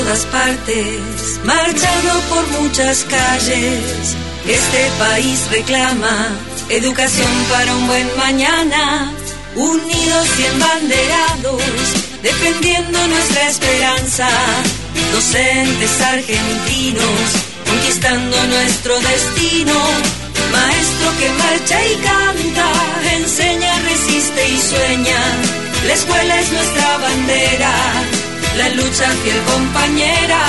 todas partes, marchando por muchas calles. Este país reclama educación para un buen mañana, unidos y embanderados, defendiendo nuestra esperanza. Docentes argentinos, conquistando nuestro destino. Maestro que marcha y canta, enseña, resiste y sueña. La escuela es nuestra bandera, la lucha fiel compañera.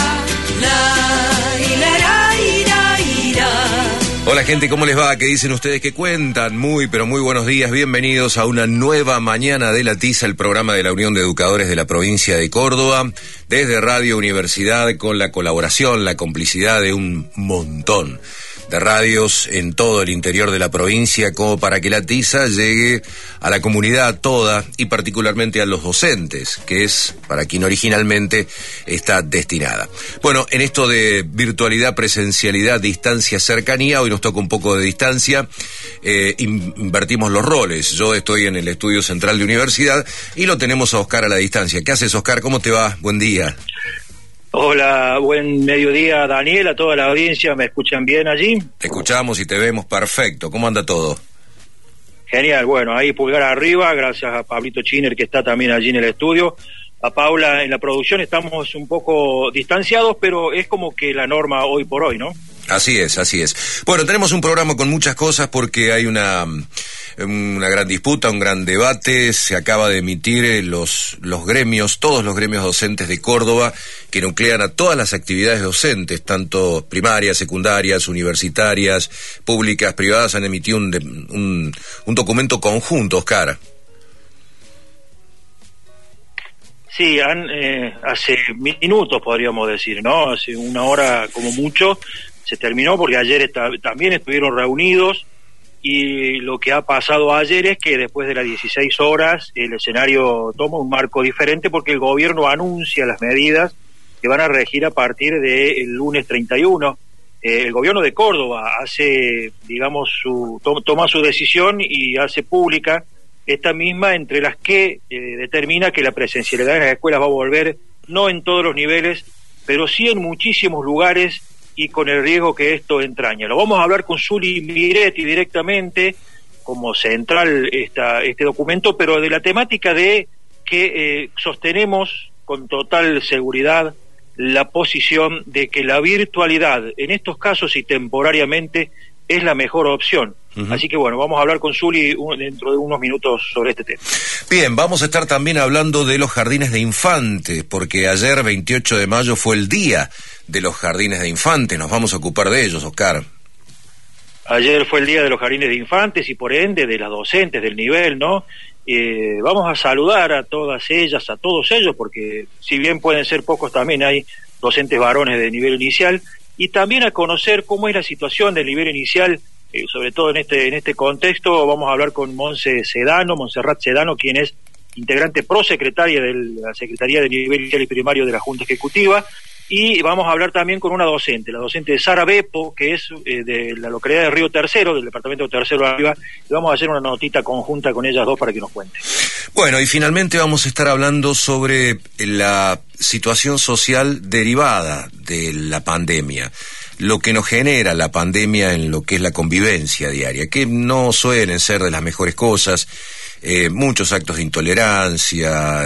Hola gente, ¿cómo les va? ¿Qué dicen ustedes? ¿Qué cuentan? Muy, pero muy buenos días. Bienvenidos a una nueva mañana de La Tiza, el programa de la Unión de Educadores de la provincia de Córdoba, desde Radio Universidad, con la colaboración, la complicidad de un montón de radios en todo el interior de la provincia, como para que La Tiza llegue a la comunidad toda y particularmente a los docentes, que es para quien originalmente está destinada. Bueno, en esto de virtualidad, presencialidad, distancia, cercanía, hoy nos toca un poco de distancia, invertimos los roles. Yo estoy en el estudio central de universidad y lo tenemos a Oscar a la distancia. ¿Qué haces, Oscar? ¿Cómo te va? Buen día. Hola, buen mediodía, Daniel, a toda la audiencia. ¿Me escuchan bien allí? Te escuchamos y te vemos perfecto. ¿Cómo anda todo? Genial, bueno, ahí pulgar arriba, gracias a Pablito Chiner, que está también allí en el estudio. A Paula en la producción. Estamos un poco distanciados, pero es como que la norma hoy por hoy, ¿no? Así es, así es. Bueno, tenemos un programa con muchas cosas porque hay una gran disputa, un gran debate. Se acaba de emitir los gremios, todos los gremios docentes de Córdoba, que nuclean a todas las actividades docentes, tanto primarias, secundarias, universitarias, públicas, privadas, han emitido un documento conjunto, Oscar. Sí, hace minutos podríamos decir, ¿no? Hace una hora como mucho se terminó, porque ayer también estuvieron reunidos, y lo que ha pasado ayer es que después de las 16 horas el escenario toma un marco diferente, porque el gobierno anuncia las medidas que van a regir a partir del lunes 31. El gobierno de Córdoba hace, digamos, toma su decisión y hace pública esta misma, entre las que determina que la presencialidad en las escuelas va a volver, no en todos los niveles, pero sí en muchísimos lugares, y con el riesgo que esto entraña. Lo vamos a hablar con Zuli Miretti directamente, como central este documento, pero de la temática de que sostenemos con total seguridad la posición de que la virtualidad, en estos casos y temporariamente, es la mejor opción. Uh-huh. Así que bueno, vamos a hablar con Zuli dentro de unos minutos sobre este tema. Bien, vamos a estar también hablando de los jardines de infantes, porque ayer, 28 de mayo, fue el día de los jardines de infantes. Nos vamos a ocupar de ellos, Oscar. Ayer fue el día de los jardines de infantes y por ende de las docentes del nivel, ¿no? Vamos a saludar a todas ellas, a todos ellos, porque si bien pueden ser pocos, también hay docentes varones de nivel inicial, y también a conocer cómo es la situación del nivel inicial, sobre todo en este contexto. Vamos a hablar con Montserrat Sedano, quien es integrante prosecretaria de la Secretaría de Nivel Inicial y Primario de la Junta Ejecutiva, y vamos a hablar también con una docente, la docente Sara Beppo, que es de la localidad de Río Tercero, del departamento de Tercero Arriba, y vamos a hacer una notita conjunta con ellas dos para que nos cuenten. Bueno, y finalmente vamos a estar hablando sobre la situación social derivada de la pandemia, lo que nos genera la pandemia en lo que es la convivencia diaria, que no suelen ser de las mejores cosas, muchos actos de intolerancia,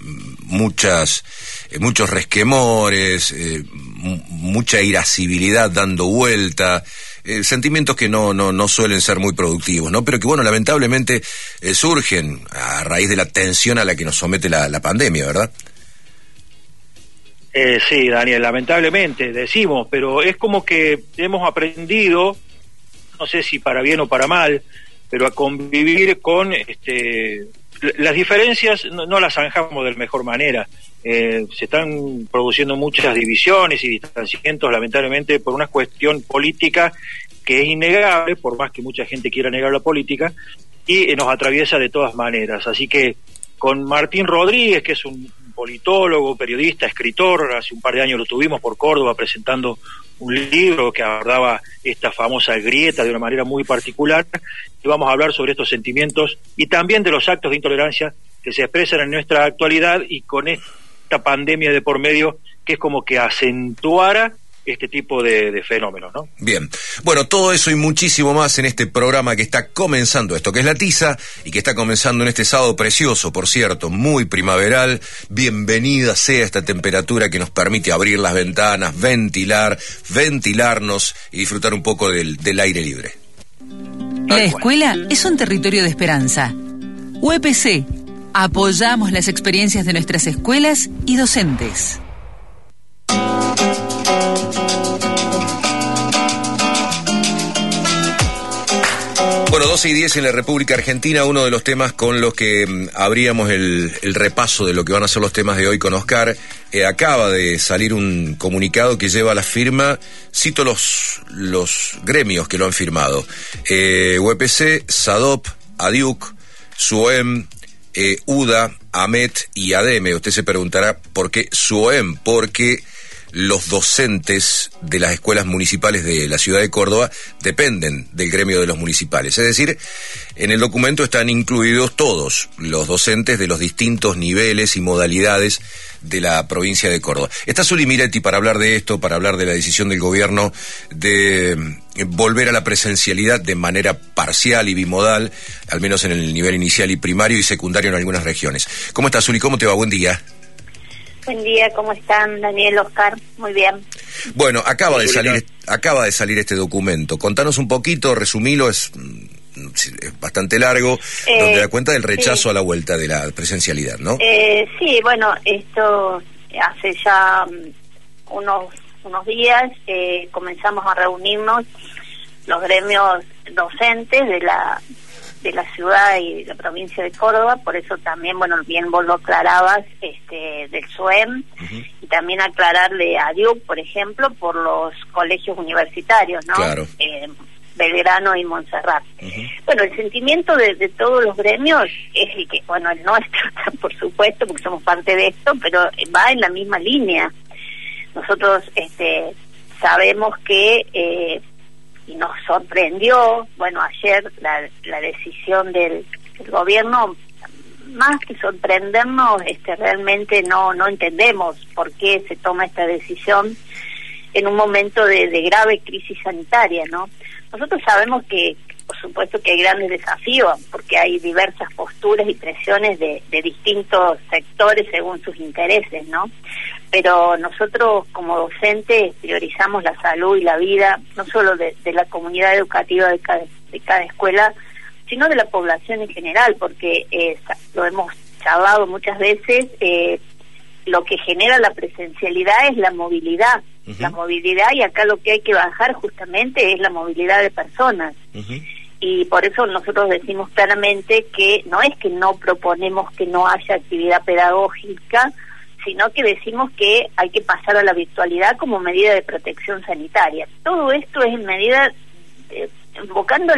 muchos resquemores, mucha irascibilidad dando vuelta, sentimientos que no suelen ser muy productivos, ¿no? Pero que, bueno, lamentablemente surgen a raíz de la tensión a la que nos somete la pandemia, ¿verdad? Sí, Daniel, lamentablemente decimos, pero es como que hemos aprendido, no sé si para bien o para mal, pero a convivir con las diferencias. No las zanjamos de la mejor manera. Se están produciendo muchas divisiones y distanciamientos, lamentablemente, por una cuestión política que es innegable, por más que mucha gente quiera negar la política, y nos atraviesa de todas maneras. Así que con Martín Rodríguez, que es un politólogo, periodista, escritor, hace un par de años lo tuvimos por Córdoba presentando un libro que abordaba esta famosa grieta de una manera muy particular, y vamos a hablar sobre estos sentimientos y también de los actos de intolerancia que se expresan en nuestra actualidad, y con esta pandemia de por medio que es como que acentuara este tipo de fenómenos, ¿no? Bien, bueno, todo eso y muchísimo más en este programa que está comenzando, esto que es La Tiza, y que está comenzando en este sábado precioso, por cierto, muy primaveral. Bienvenida sea esta temperatura que nos permite abrir las ventanas, ventilarnos y disfrutar un poco del aire libre. La escuela es un territorio de esperanza. UPC, apoyamos las experiencias de nuestras escuelas y docentes. Bueno, 12:10 en la República Argentina, uno de los temas con los que abríamos el repaso de lo que van a ser los temas de hoy con Oscar. Acaba de salir un comunicado que lleva la firma, cito los gremios que lo han firmado: UPC, SADOP, ADIUC, SUOEM, UDA, AMET y ADEME. Usted se preguntará por qué SUOEM, porque los docentes de las escuelas municipales de la ciudad de Córdoba dependen del gremio de los municipales. Es decir, en el documento están incluidos todos los docentes de los distintos niveles y modalidades de la provincia de Córdoba. Está Zuli Miretti para hablar de esto, para hablar de la decisión del gobierno de volver a la presencialidad de manera parcial y bimodal, al menos en el nivel inicial y primario y secundario en algunas regiones. ¿Cómo estás, Zuli? ¿Cómo te va? Buen día. Buen día, ¿cómo están, Daniel, Oscar? Muy bien. Bueno, acaba de salir este documento. Contanos un poquito, resumilo, es bastante largo, donde da cuenta del rechazo a la vuelta de la presencialidad, ¿no? Sí, bueno, esto hace ya unos días comenzamos a reunirnos los gremios docentes de la ciudad y la provincia de Córdoba, por eso también, bueno, bien vos lo aclarabas, del SUEM, y también aclararle a DIUC, por ejemplo, por los colegios universitarios, ¿no? Claro. Belgrano y Montserrat. Bueno, el sentimiento de todos los gremios es el que, bueno, el nuestro, por supuesto, porque somos parte de esto, pero va en la misma línea. Nosotros sabemos que y nos sorprendió, bueno, ayer la decisión del gobierno, más que sorprendernos, realmente no entendemos por qué se toma esta decisión en un momento de grave crisis sanitaria, ¿no? Nosotros sabemos que, por supuesto, que hay grandes desafíos, porque hay diversas posturas y presiones de distintos sectores según sus intereses, ¿no? Pero nosotros como docentes priorizamos la salud y la vida, no solo de la comunidad educativa de cada escuela, sino de la población en general, porque lo hemos charlado muchas veces, lo que genera la presencialidad es la movilidad. La movilidad, y acá lo que hay que bajar justamente es la movilidad de personas. Y por eso nosotros decimos claramente que no proponemos que no haya actividad pedagógica, sino que decimos que hay que pasar a la virtualidad como medida de protección sanitaria. Todo esto es en medida, invocando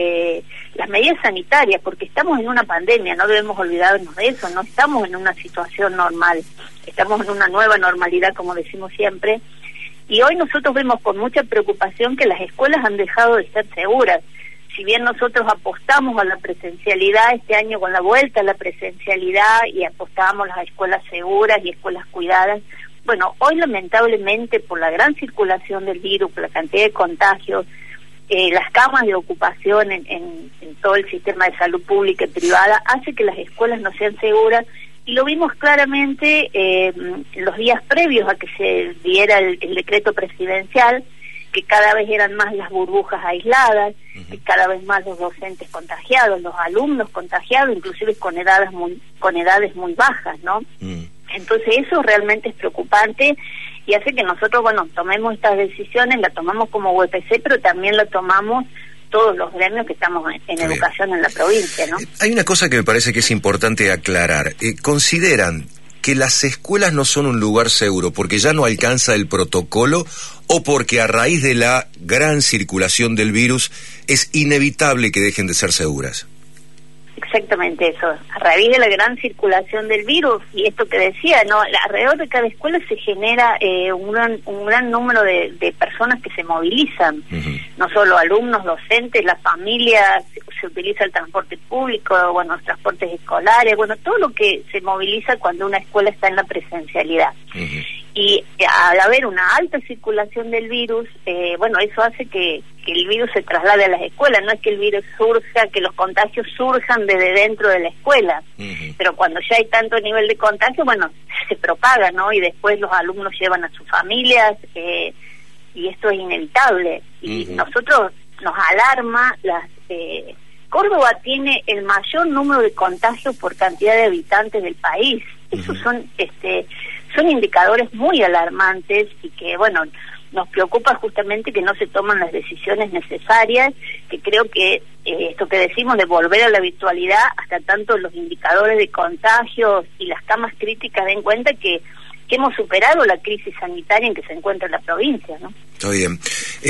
las medidas sanitarias, porque estamos en una pandemia, no debemos olvidarnos de eso, no estamos en una situación normal, estamos en una nueva normalidad, como decimos siempre, y hoy nosotros vemos con mucha preocupación que las escuelas han dejado de ser seguras. Si bien nosotros apostamos a la presencialidad este año con la vuelta a la presencialidad y apostábamos a las escuelas seguras y escuelas cuidadas, bueno, hoy lamentablemente por la gran circulación del virus, por la cantidad de contagios, las camas de ocupación en todo el sistema de salud pública y privada hace que las escuelas no sean seguras, y lo vimos claramente los días previos a que se diera el decreto presidencial, que cada vez eran más las burbujas aisladas, que cada vez más los docentes contagiados, los alumnos contagiados, inclusive con edades muy bajas, ¿no? Entonces eso realmente es preocupante y hace que nosotros, bueno, tomemos estas decisiones, la tomamos como UPC, pero también la tomamos todos los gremios que estamos en educación en la provincia, ¿no? Hay una cosa que me parece que es importante aclarar. ¿Consideran que las escuelas no son un lugar seguro porque ya no alcanza el protocolo o porque a raíz de la gran circulación del virus es inevitable que dejen de ser seguras? Exactamente eso, a raíz de la gran circulación del virus, y esto que decía, no, alrededor de cada escuela se genera un gran número de personas que se movilizan, no solo alumnos, docentes, las familias, se utiliza el transporte público, bueno, los transportes escolares, bueno, todo lo que se moviliza cuando una escuela está en la presencialidad. Y al haber una alta circulación del virus, bueno, eso hace que el virus se traslade a las escuelas. No es que el virus surja, que los contagios surjan desde dentro de la escuela, pero cuando ya hay tanto nivel de contagio, bueno, se propaga, ¿no? Y después los alumnos llevan a sus familias, y esto es inevitable. Y nosotros nos alarma Córdoba tiene el mayor número de contagios por cantidad de habitantes del país. Esos son indicadores muy alarmantes y que, bueno, nos preocupa justamente que no se toman las decisiones necesarias, que creo que esto que decimos de volver a la virtualidad, hasta tanto los indicadores de contagios y las camas críticas den cuenta que hemos superado la crisis sanitaria en que se encuentra la provincia, ¿no? Está bien.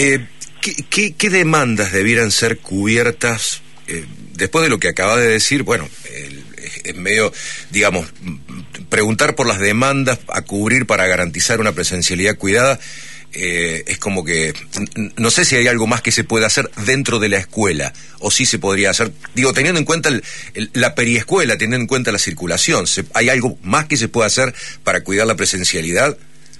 ¿Qué demandas debieran ser cubiertas después de lo que acaba de decir? Bueno, es medio, digamos, preguntar por las demandas a cubrir para garantizar una presencialidad cuidada, es como que no sé si hay algo más que se puede hacer dentro de la escuela, o sí se podría hacer, digo, teniendo en cuenta la periescuela, teniendo en cuenta la circulación. ¿Hay algo más que se puede hacer para cuidar la presencialidad?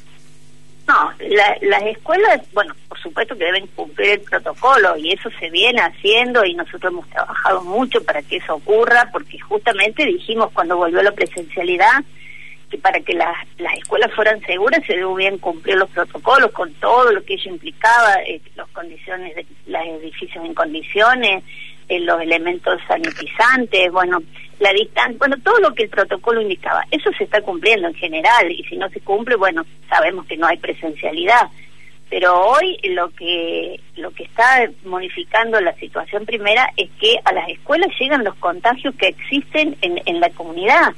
No, las escuelas, bueno, por supuesto que deben cumplir el protocolo, y eso se viene haciendo, y nosotros hemos trabajado mucho para que eso ocurra, porque justamente dijimos cuando volvió la presencialidad que para que las escuelas fueran seguras se debían cumplir los protocolos con todo lo que ello implicaba, las condiciones de los edificios en condiciones, los elementos sanitizantes, bueno, la distancia, bueno, todo lo que el protocolo indicaba. Eso se está cumpliendo en general, y si no se cumple, bueno, sabemos que no hay presencialidad. Pero hoy lo que está modificando la situación primera es que a las escuelas llegan los contagios que existen en la comunidad.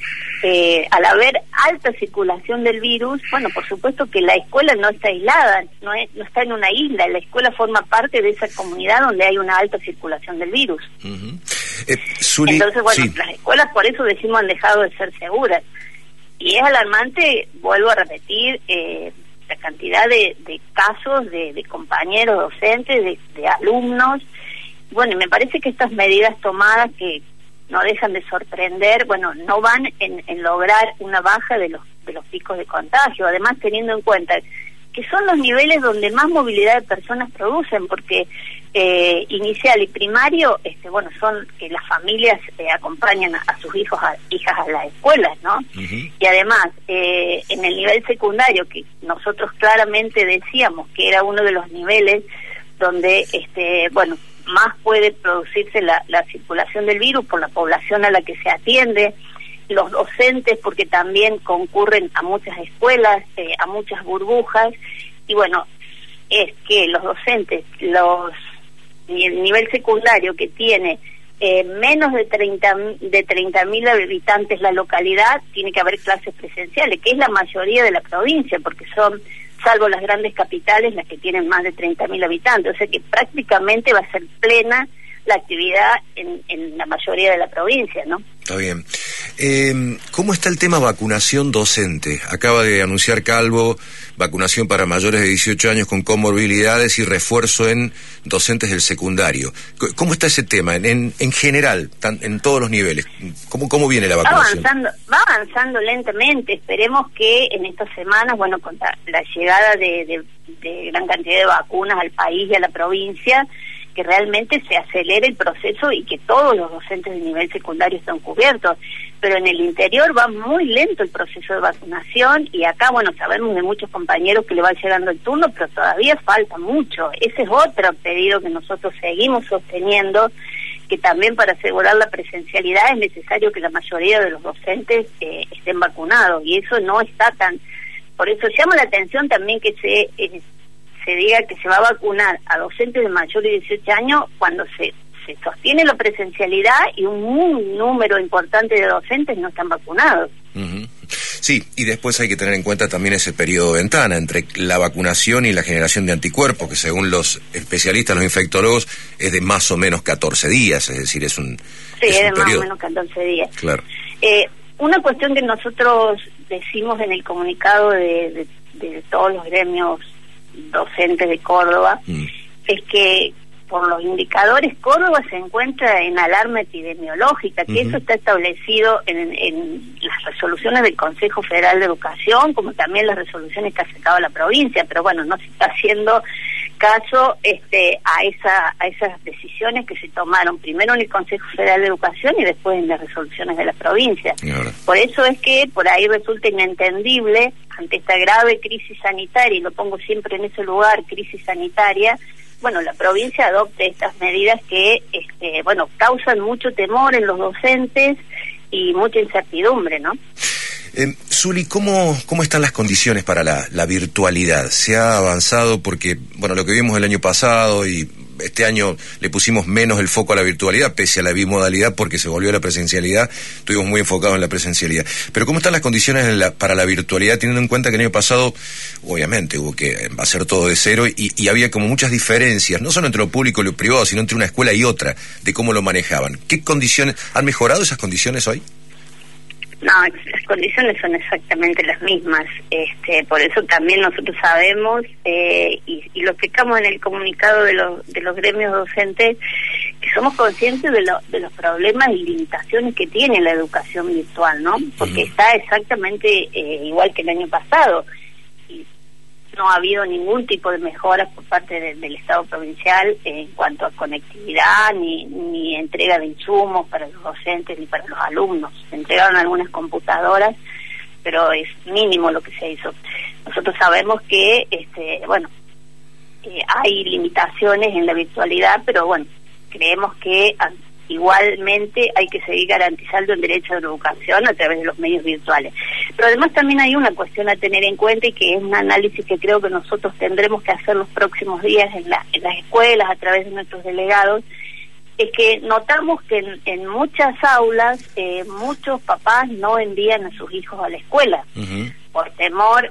Al haber alta circulación del virus, bueno, por supuesto que la escuela no está aislada, no está en una isla, la escuela forma parte de esa comunidad donde hay una alta circulación del virus. Entonces, bueno, sí, las escuelas por eso decimos han dejado de ser seguras. Y es alarmante, vuelvo a repetir, la cantidad de casos de compañeros docentes, de alumnos. Bueno, me parece que estas medidas tomadas que no dejan de sorprender, bueno, no van en lograr una baja de los picos de contagio, además teniendo en cuenta que son los niveles donde más movilidad de personas producen, porque inicial y primario, bueno, son que las familias acompañan a sus hijos, hijas a las escuelas, ¿no? Y además, en el nivel secundario, que nosotros claramente decíamos que era uno de los niveles donde, bueno, más puede producirse la circulación del virus por la población a la que se atiende, los docentes porque también concurren a muchas escuelas, a muchas burbujas, y bueno, es que los docentes, el nivel secundario que tiene menos de 30.000 habitantes la localidad, tiene que haber clases presenciales, que es la mayoría de la provincia, porque son, salvo las grandes capitales, las que tienen más de 30.000 habitantes, o sea que prácticamente va a ser plena la actividad en la mayoría de la provincia, ¿no? Está bien. ¿Cómo está el tema vacunación docente? Acaba de anunciar Calvo vacunación para mayores de 18 años con comorbilidades y refuerzo en docentes del secundario. ¿Cómo está ese tema en general, en todos los niveles? ¿Cómo viene la vacunación? Va avanzando lentamente. Esperemos que en estas semanas, bueno, con la llegada de gran cantidad de vacunas al país y a la provincia, que realmente se acelere el proceso y que todos los docentes de nivel secundario estén cubiertos. Pero en el interior va muy lento el proceso de vacunación, y acá, bueno, sabemos de muchos compañeros que le va llegando el turno, pero todavía falta mucho. Ese es otro pedido que nosotros seguimos sosteniendo, que también para asegurar la presencialidad es necesario que la mayoría de los docentes estén vacunados, y eso no está tan... Por eso llama la atención también que se diga que se va a vacunar a docentes de mayores de 18 años cuando se sostiene la presencialidad y un número importante de docentes no están vacunados. Sí, y después hay que tener en cuenta también ese periodo de ventana entre la vacunación y la generación de anticuerpos, que según los especialistas, los infectólogos, es de más o menos 14 días, es decir, es un de periodo. Más o menos 14 días. Claro. Una cuestión que nosotros decimos en el comunicado de todos los gremios docentes de Córdoba es que por los indicadores, Córdoba se encuentra en alarma epidemiológica, que eso está establecido en las resoluciones del Consejo Federal de Educación, como también las resoluciones que ha sacado la provincia, pero bueno, no se está haciendo caso a esas decisiones que se tomaron primero en el Consejo Federal de Educación y después en las resoluciones de la provincia. Por eso es que por ahí resulta inentendible, ante esta grave crisis sanitaria, y lo pongo siempre en ese lugar, crisis sanitaria, bueno, la provincia adopte estas medidas que, causan mucho temor en los docentes y mucha incertidumbre, ¿no? Zuli, ¿cómo están las condiciones para la virtualidad? ¿Se ha avanzado? Porque, bueno, lo que vimos el año pasado y este año le pusimos menos el foco a la virtualidad, pese a la bimodalidad, porque se volvió a la presencialidad, estuvimos muy enfocados en la presencialidad. Pero ¿cómo están las condiciones para la virtualidad, teniendo en cuenta que el año pasado, obviamente, hubo que hacer todo de cero y había como muchas diferencias, no solo entre lo público y lo privado, sino entre una escuela y otra, de cómo lo manejaban? ¿Qué condiciones, han mejorado esas condiciones hoy? No, las condiciones son exactamente las mismas. Por eso también nosotros sabemos y lo explicamos en el comunicado de los gremios docentes, que somos conscientes de los problemas y limitaciones que tiene la educación virtual, ¿no? Porque está exactamente igual que el año pasado. Y no ha habido ningún tipo de mejoras por parte del Estado provincial en cuanto a conectividad ni entrega de insumos para los docentes ni para los alumnos. Se entregaron algunas computadoras, pero es mínimo lo que se hizo. Nosotros sabemos que hay limitaciones en la virtualidad, pero bueno, creemos que igualmente hay que seguir garantizando el derecho a la educación a través de los medios virtuales. Pero además también hay una cuestión a tener en cuenta, y que es un análisis que creo que nosotros tendremos que hacer los próximos días en las escuelas a través de nuestros delegados, es que notamos que en muchas aulas muchos papás no envían a sus hijos a la escuela por temor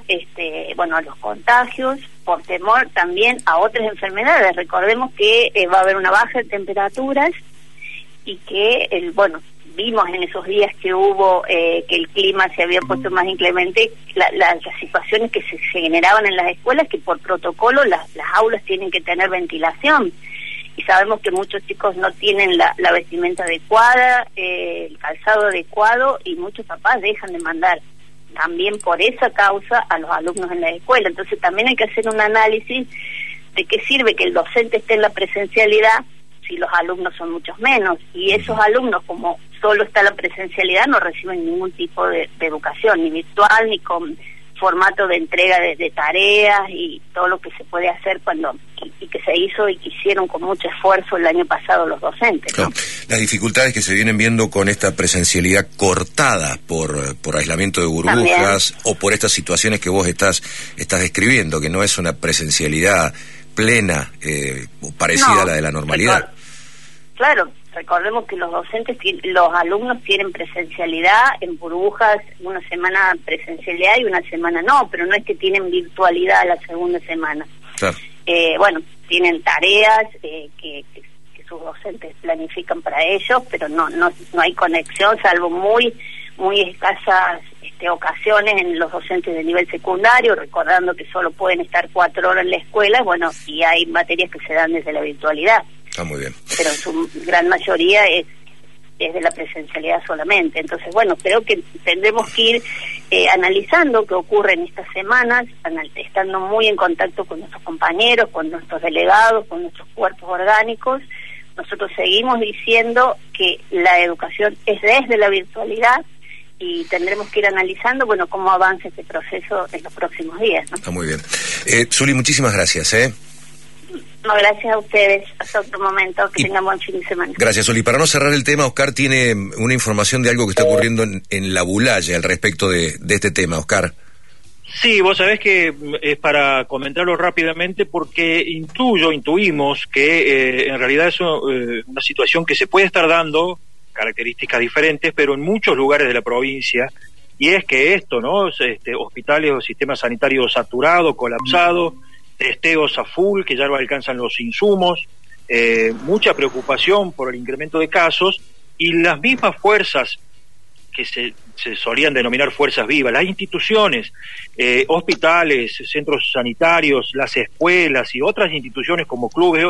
a los contagios, por temor también a otras enfermedades. Recordemos que va a haber una baja de temperaturas y que vimos en esos días que hubo que el clima se había puesto más inclemente, las situaciones que se generaban en las escuelas, que por protocolo las aulas tienen que tener ventilación, y sabemos que muchos chicos no tienen la vestimenta adecuada, el calzado adecuado, y muchos papás dejan de mandar también por esa causa a los alumnos en la escuela. Entonces también hay que hacer un análisis de qué sirve que el docente esté en la presencialidad si los alumnos son muchos menos, y esos alumnos, como solo está la presencialidad, no reciben ningún tipo de educación, ni virtual, ni con formato de entrega de tareas y todo lo que se puede hacer y que se hizo y que hicieron con mucho esfuerzo el año pasado los docentes, ¿no? Las dificultades que se vienen viendo con esta presencialidad cortada por aislamiento de burbujas, también, o por estas situaciones que vos estás describiendo, que no es una presencialidad plena, parecida a la de la normalidad. Claro, recordemos que los alumnos tienen presencialidad en burbujas, una semana presencialidad y una semana no, pero no es que tienen virtualidad la segunda semana. Claro. Tienen tareas que sus docentes planifican para ellos, pero no hay conexión, salvo muy escasas ocasiones en los docentes de nivel secundario, recordando que solo pueden estar 4 horas en la escuela, y hay materias que se dan desde la virtualidad. Está muy bien. Pero en su gran mayoría es de la presencialidad solamente. Entonces, creo que tendremos que ir analizando qué ocurre en estas semanas, estando muy en contacto con nuestros compañeros, con nuestros delegados, con nuestros cuerpos orgánicos. Nosotros seguimos diciendo que la educación es desde la virtualidad, y tendremos que ir analizando, cómo avanza este proceso en los próximos días, ¿no? Está muy bien. Zuli, muchísimas gracias, No, gracias a ustedes. Hasta otro momento. Que tengan buen fin de semana. Gracias, Zuli. Para no cerrar el tema, Oscar tiene una información de algo que está ocurriendo en la Bulaya al respecto de este tema. Oscar. Sí, vos sabés que es para comentarlo rápidamente, porque intuimos que en realidad es una situación que se puede estar dando, características diferentes, pero en muchos lugares de la provincia, y es que esto, ¿no? Hospitales o sistemas sanitarios saturados, colapsados, testeos a full, que ya no alcanzan los insumos, mucha preocupación por el incremento de casos, y las mismas fuerzas que se solían denominar fuerzas vivas, las instituciones, hospitales, centros sanitarios, las escuelas y otras instituciones como clubes,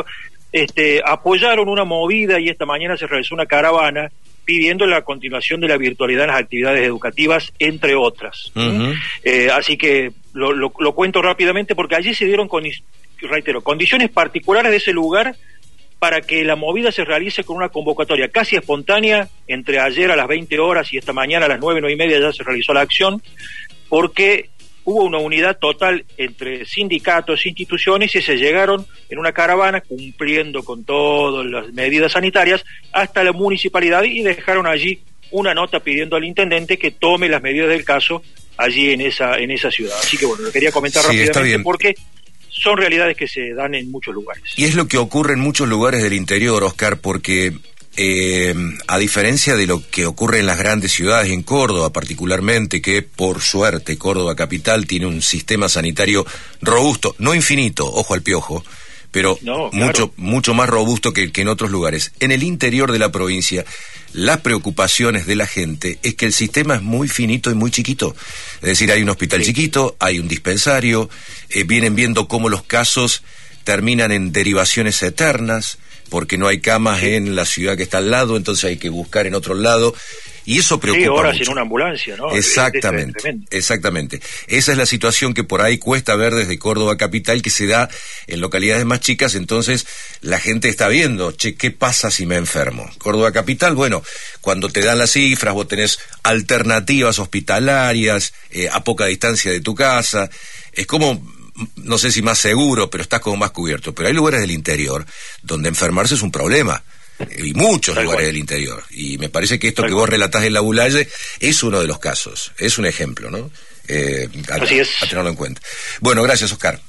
apoyaron una movida y esta mañana se realizó una caravana pidiendo la continuación de la virtualidad en las actividades educativas, entre otras. Uh-huh. Así que lo cuento rápidamente porque allí se dieron, condiciones particulares de ese lugar para que la movida se realice con una convocatoria casi espontánea entre ayer a las 20 horas y esta mañana a las 9:30 ya se realizó la acción, porque hubo una unidad total entre sindicatos, instituciones, y se llegaron en una caravana cumpliendo con todas las medidas sanitarias hasta la municipalidad y dejaron allí una nota pidiendo al intendente que tome las medidas del caso allí en esa ciudad. Así que bueno, lo quería comentar rápidamente porque son realidades que se dan en muchos lugares. Y es lo que ocurre en muchos lugares del interior, Oscar, porque a diferencia de lo que ocurre en las grandes ciudades, en Córdoba particularmente, que por suerte Córdoba capital tiene un sistema sanitario robusto, no infinito, ojo al piojo, pero mucho más robusto que en otros lugares. En el interior de la provincia, las preocupaciones de la gente es que el sistema es muy finito y muy chiquito. Es decir, hay un hospital chiquito, hay un dispensario, vienen viendo cómo los casos terminan en derivaciones eternas, porque no hay camas en la ciudad que está al lado, entonces hay que buscar en otro lado, y eso preocupa horas mucho. En una ambulancia, ¿no? Exactamente. Esa es la situación que por ahí cuesta ver desde Córdoba capital, que se da en localidades más chicas, entonces la gente está viendo, ¿qué pasa si me enfermo? Córdoba capital, bueno, cuando te dan las cifras, vos tenés alternativas hospitalarias, a poca distancia de tu casa, es como, no sé si más seguro, pero estás como más cubierto. Pero hay lugares del interior donde enfermarse es un problema, y muchos lugares del interior, y me parece que esto que vos relatás en la Bulaye es uno de los casos, es un ejemplo, ¿no? Así es. A tenerlo en cuenta. Bueno, gracias, Oscar.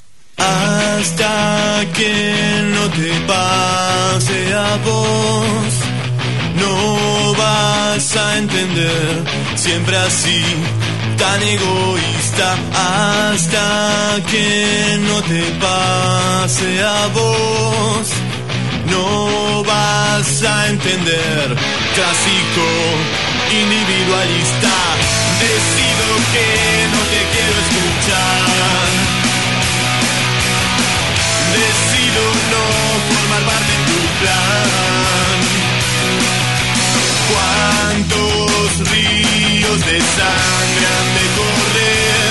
Hasta que no te pase a vos, no vas a entender, siempre así, tan egoísta. Hasta que no te pase a vos, no vas a entender, clásico, individualista. Decido que no te quiero escuchar, decido no formar parte de tu plan. ¿Cuántos ríos de sangre han de correr?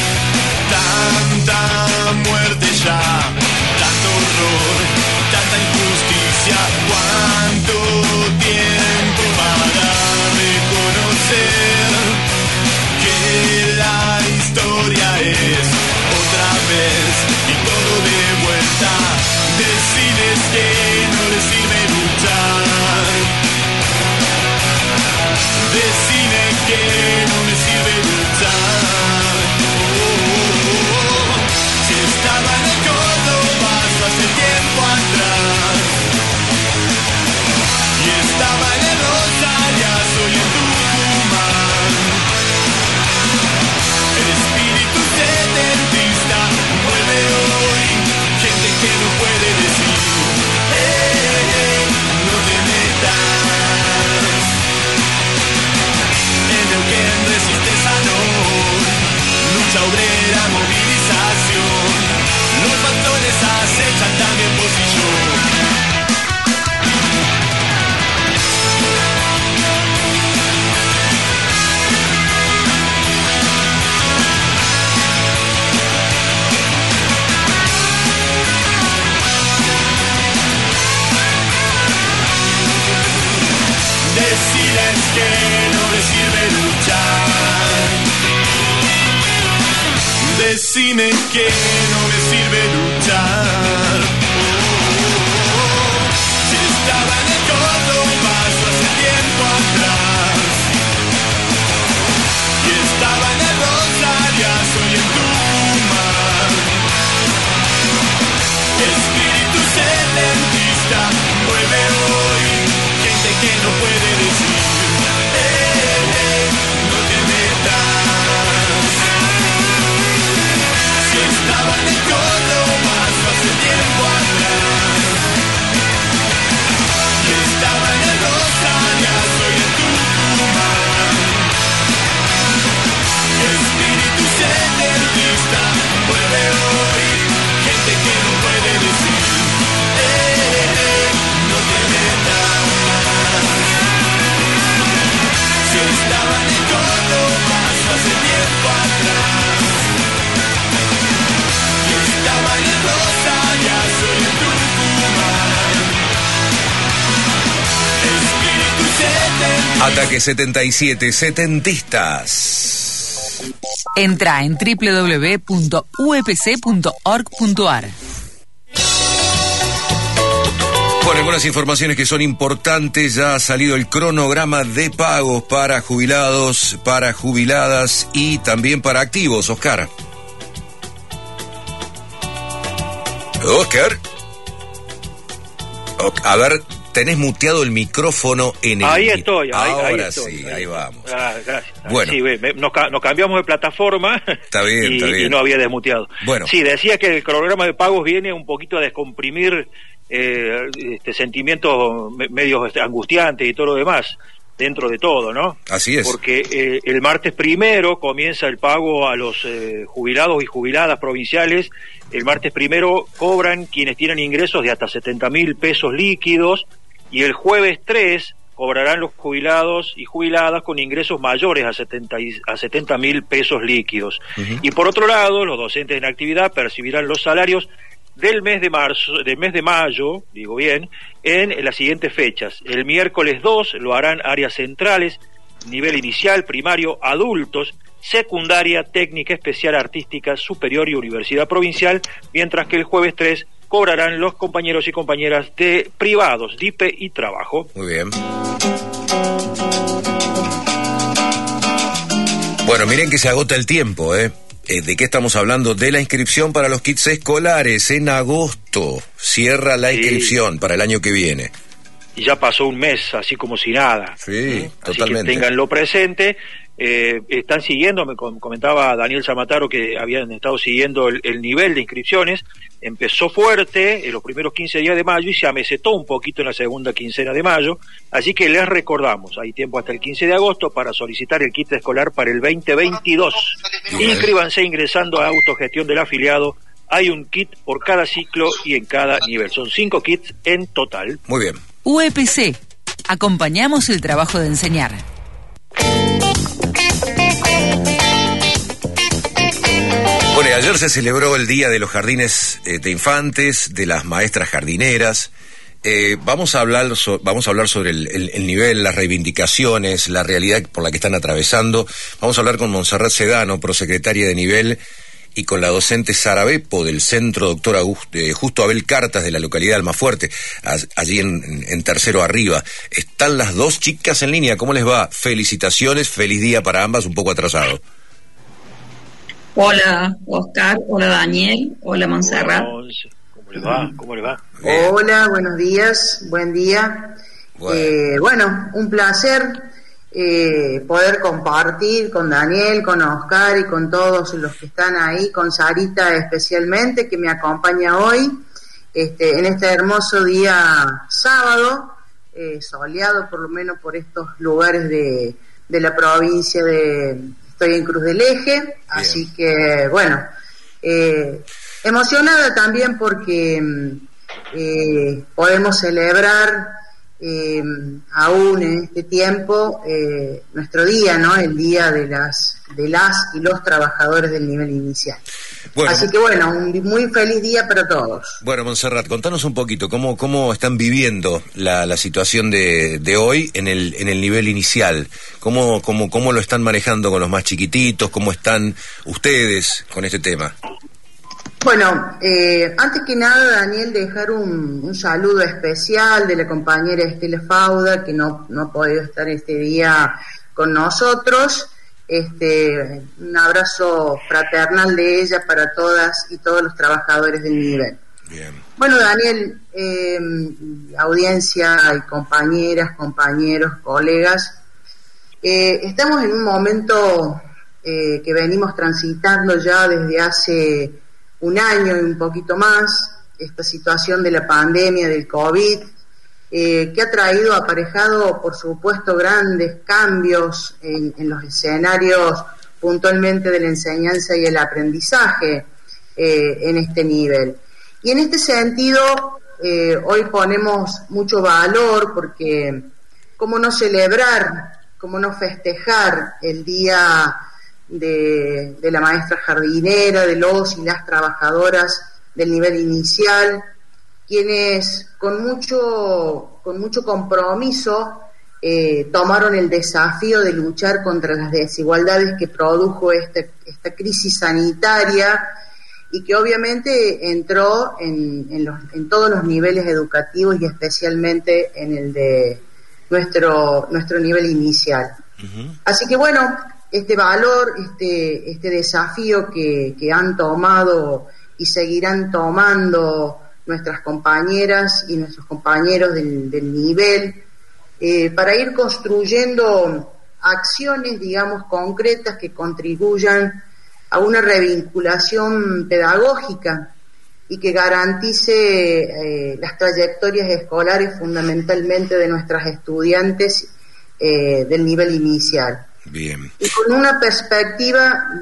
Tanta muerte ya, tanto horror, tanta injusticia. ¿Cuánto tiempo para reconocer que la historia es otra vez y todo de vuelta? Decides que no le sirve luchar, decide que no me sirve luchar. Si estaba en el Córdoba hace tiempo atrás, y estaba en el Rosarias hoy en Tucumán, el espíritu setentista vuelve hoy, gente que no puede decir, no te metas. En Neuquén resiste Sanón, lucha obrera, movilización, los patrones acechan también posición. Decides que no le sirve luchar, decime que no me sirve luchar. Si estaba en el Córdoba hace tiempo atrás, y estaba en el Rosarias hoy en Tucumán, espíritu setentista vuelve hoy, gente que no puede decir, no te metas. Si estaba en el Córdoba hace tiempo Ataque 77, setentistas. Entra en www.upc.org.ar. Bueno, algunas informaciones que son importantes. Ya ha salido el cronograma de pagos para jubilados, para jubiladas y también para activos. Oscar. A ver, tenés muteado el micrófono en el... Ahí estoy, ahora estoy. Sí, ahí vamos. Gracias. Bueno. Sí, nos cambiamos de plataforma. Está bien, está bien. Y no había desmuteado. Bueno. Sí, decía que el cronograma de pagos viene un poquito a descomprimir sentimientos medios angustiantes y todo lo demás, dentro de todo, ¿no? Así es. Porque el martes 1 comienza el pago a los jubilados y jubiladas provinciales. El martes 1 cobran quienes tienen ingresos de hasta 70.000 pesos líquidos, y el jueves 3 cobrarán los jubilados y jubiladas con ingresos mayores a 70.000 pesos líquidos. Uh-huh. Y por otro lado, los docentes en actividad percibirán los salarios del mes de mayo, digo bien, en las siguientes fechas. El miércoles 2 lo harán áreas centrales, nivel inicial, primario, adultos, secundaria, técnica, especial, artística, superior y universidad provincial, mientras que el jueves 3 cobrarán los compañeros y compañeras de privados, DIPE y trabajo. Muy bien. Bueno, miren que se agota el tiempo, ¿De qué estamos hablando? De la inscripción para los kits escolares. En agosto cierra la inscripción para el año que viene. Y ya pasó un mes, así como si nada. Sí, así totalmente. Que ténganlo presente. Están siguiendo, me comentaba Daniel Zamataro que habían estado siguiendo el nivel de inscripciones. Empezó fuerte en los primeros 15 días de mayo y se amesetó un poquito en la segunda quincena de mayo, así que les recordamos, hay tiempo hasta el 15 de agosto para solicitar el kit escolar para el 2022. Inscríbanse ingresando a autogestión del afiliado. Hay un kit por cada ciclo y en cada nivel, son 5 kits en total. Muy bien. UPC, acompañamos el trabajo de enseñar. Bueno, y ayer se celebró el Día de los Jardines de Infantes, de las maestras jardineras. Vamos a hablar sobre el nivel, las reivindicaciones, la realidad por la que están atravesando. Vamos a hablar con Montserrat Sedano, prosecretaria de nivel, y con la docente Sara Beppo del Centro Doctor Justo Abel Cartas de la localidad de Almafuerte, allí en Tercero Arriba. Están las dos chicas en línea. ¿Cómo les va? Felicitaciones, feliz día para ambas, un poco atrasado. Hola, Oscar. Hola, Daniel. Hola, Montserrat. ¿Cómo le va? Hola, buenos días. Buen día. Bueno, un placer poder compartir con Daniel, con Oscar y con todos los que están ahí, con Sarita especialmente, que me acompaña hoy, en este hermoso día sábado, soleado por lo menos por estos lugares de la provincia estoy en Cruz del Eje. Bien. Así que, bueno, emocionada también porque podemos celebrar aún en este tiempo nuestro día, ¿no? El día de las y los trabajadores del nivel inicial. Bueno, así que bueno, un muy feliz día para todos. Bueno, Montserrat, contanos un poquito cómo están viviendo la situación de hoy en el nivel inicial. ¿Cómo lo están manejando con los más chiquititos? ¿Cómo están ustedes con este tema? Bueno, antes que nada, Daniel, dejar un saludo especial de la compañera Estela Fauda, que no ha podido estar este día con nosotros. Un abrazo fraternal de ella para todas y todos los trabajadores del nivel. Bien. Bueno, Daniel, audiencia y compañeras, compañeros, colegas, estamos en un momento que venimos transitando ya desde hace un año y un poquito más, esta situación de la pandemia del COVID, que ha traído aparejado, por supuesto, grandes cambios en los escenarios puntualmente de la enseñanza y el aprendizaje en este nivel. Y en este sentido, hoy ponemos mucho valor porque cómo no celebrar, cómo no festejar el día de la maestra jardinera, de los y las trabajadoras del nivel inicial, quienes con mucho compromiso tomaron el desafío de luchar contra las desigualdades que produjo esta crisis sanitaria y que obviamente entró en todos los niveles educativos y especialmente en el de nuestro nivel inicial. Uh-huh. Así que bueno, este valor, este desafío que han tomado y seguirán tomando nuestras compañeras y nuestros compañeros del nivel, para ir construyendo acciones, digamos, concretas que contribuyan a una revinculación pedagógica y que garantice las trayectorias escolares fundamentalmente de nuestras estudiantes del nivel inicial. Bien. Y con una perspectiva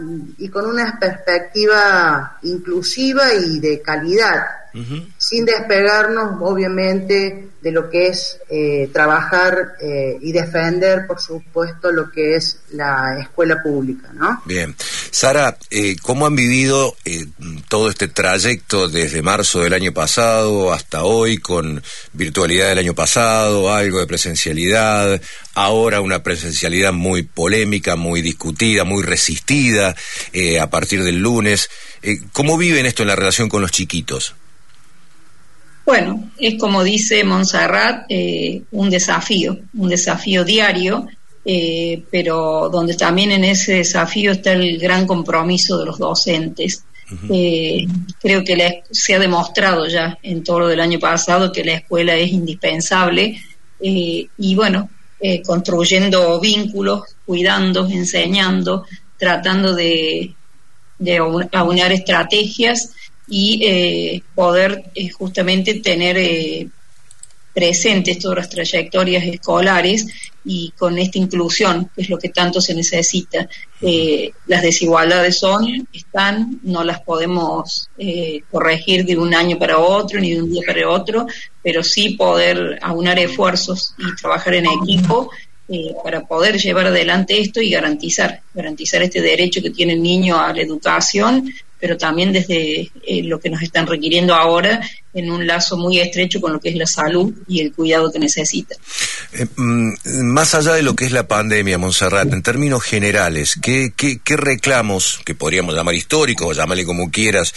inclusiva y de calidad, uh-huh, sin despegarnos obviamente de lo que es trabajar y defender, por supuesto, lo que es la escuela pública, ¿no? Bien. Sara, ¿cómo han vivido todo este trayecto desde marzo del año pasado hasta hoy, con virtualidad del año pasado, algo de presencialidad, ahora una presencialidad muy polémica, muy discutida, muy resistida a partir del lunes? ¿Cómo viven esto en la relación con los chiquitos? Bueno, es como dice Montserrat, un desafío diario, pero donde también en ese desafío está el gran compromiso de los docentes. Uh-huh. Creo que se ha demostrado ya en todo lo del año pasado que la escuela es indispensable, y bueno, construyendo vínculos, cuidando, enseñando, tratando de aunar estrategias y poder justamente tener presentes todas las trayectorias escolares y con esta inclusión, que es lo que tanto se necesita. Las desigualdades están, no las podemos corregir de un año para otro, ni de un día para otro, pero sí poder aunar esfuerzos y trabajar en equipo para poder llevar adelante esto y garantizar este derecho que tiene el niño a la educación, pero también desde lo que nos están requiriendo ahora en un lazo muy estrecho con lo que es la salud y el cuidado que necesita. Más allá de lo que es la pandemia, Montserrat, en términos generales, ¿qué reclamos, que podríamos llamar históricos, llamarle como quieras,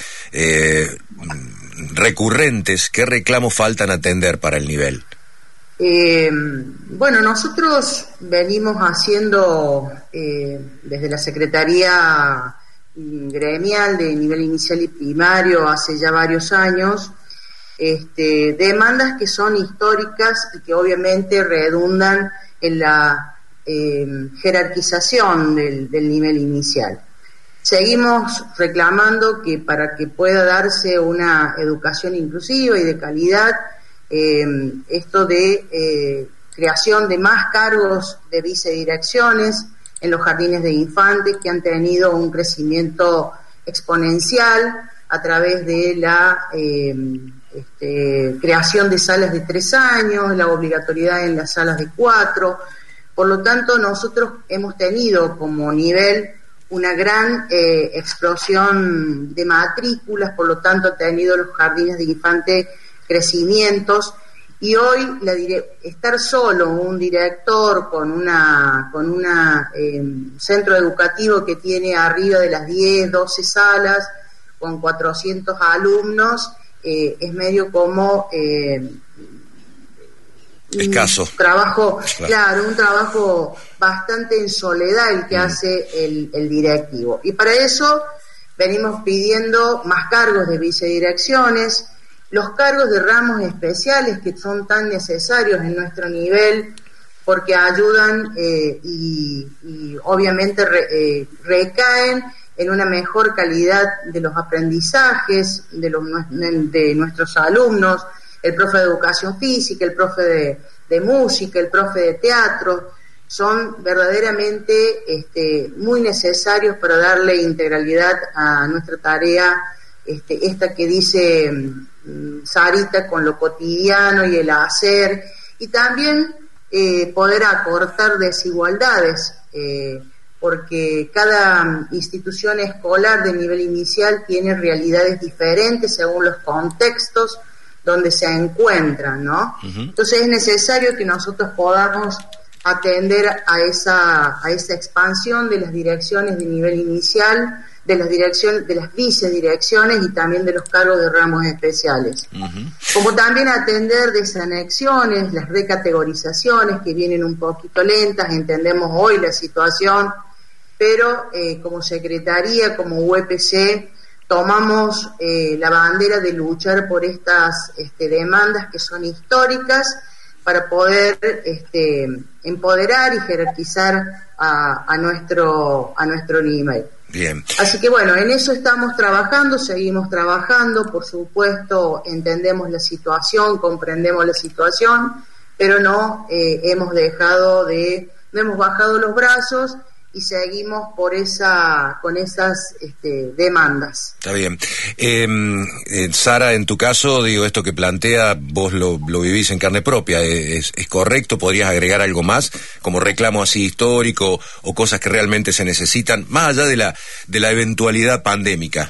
recurrentes, qué reclamos faltan atender para el nivel? Bueno, nosotros venimos haciendo desde la Secretaría gremial de nivel inicial y primario hace ya varios años, demandas que son históricas y que obviamente redundan en la jerarquización del nivel inicial. Seguimos reclamando que para que pueda darse una educación inclusiva y de calidad, esto de creación de más cargos de vicedirecciones en los jardines de infantes, que han tenido un crecimiento exponencial a través de la creación de salas de 3 años, la obligatoriedad en las salas de 4. Por lo tanto, nosotros hemos tenido como nivel una gran explosión de matrículas, por lo tanto ha tenido los jardines de infantes crecimientos. Y hoy estar solo un director con una centro educativo que tiene arriba de las 10, 12 salas con 400 alumnos es medio como escaso. Un trabajo, claro, un trabajo bastante en soledad el que hace el directivo. Y para eso venimos pidiendo más cargos de vicedirecciones, los cargos de ramos especiales que son tan necesarios en nuestro nivel porque ayudan y obviamente recaen en una mejor calidad de los aprendizajes de nuestros alumnos, el profe de educación física, el profe de música, el profe de teatro, son verdaderamente muy necesarios para darle integralidad a nuestra tarea, esta que dice Sarita, con lo cotidiano y el hacer, y también poder acortar desigualdades, porque cada institución escolar de nivel inicial tiene realidades diferentes según los contextos donde se encuentran, ¿no? Uh-huh. Entonces es necesario que nosotros podamos atender a esa expansión de las direcciones de nivel inicial, de las vicedirecciones y también de los cargos de ramos especiales. Como también atender desanexiones, las recategorizaciones que vienen un poquito lentas, entendemos hoy la situación, pero como Secretaría, como UPC, tomamos la bandera de luchar por estas demandas que son históricas para poder empoderar y jerarquizar a nuestro nivel. Bien. Así que bueno, en eso estamos trabajando, seguimos trabajando, por supuesto entendemos la situación, comprendemos la situación, pero no hemos bajado los brazos y seguimos con esas demandas. Está bien. Sara, en tu caso, digo, esto que plantea, vos lo vivís en carne propia, ¿es correcto? ¿Podrías agregar algo más, como reclamo así histórico o cosas que realmente se necesitan, más allá de la eventualidad pandémica?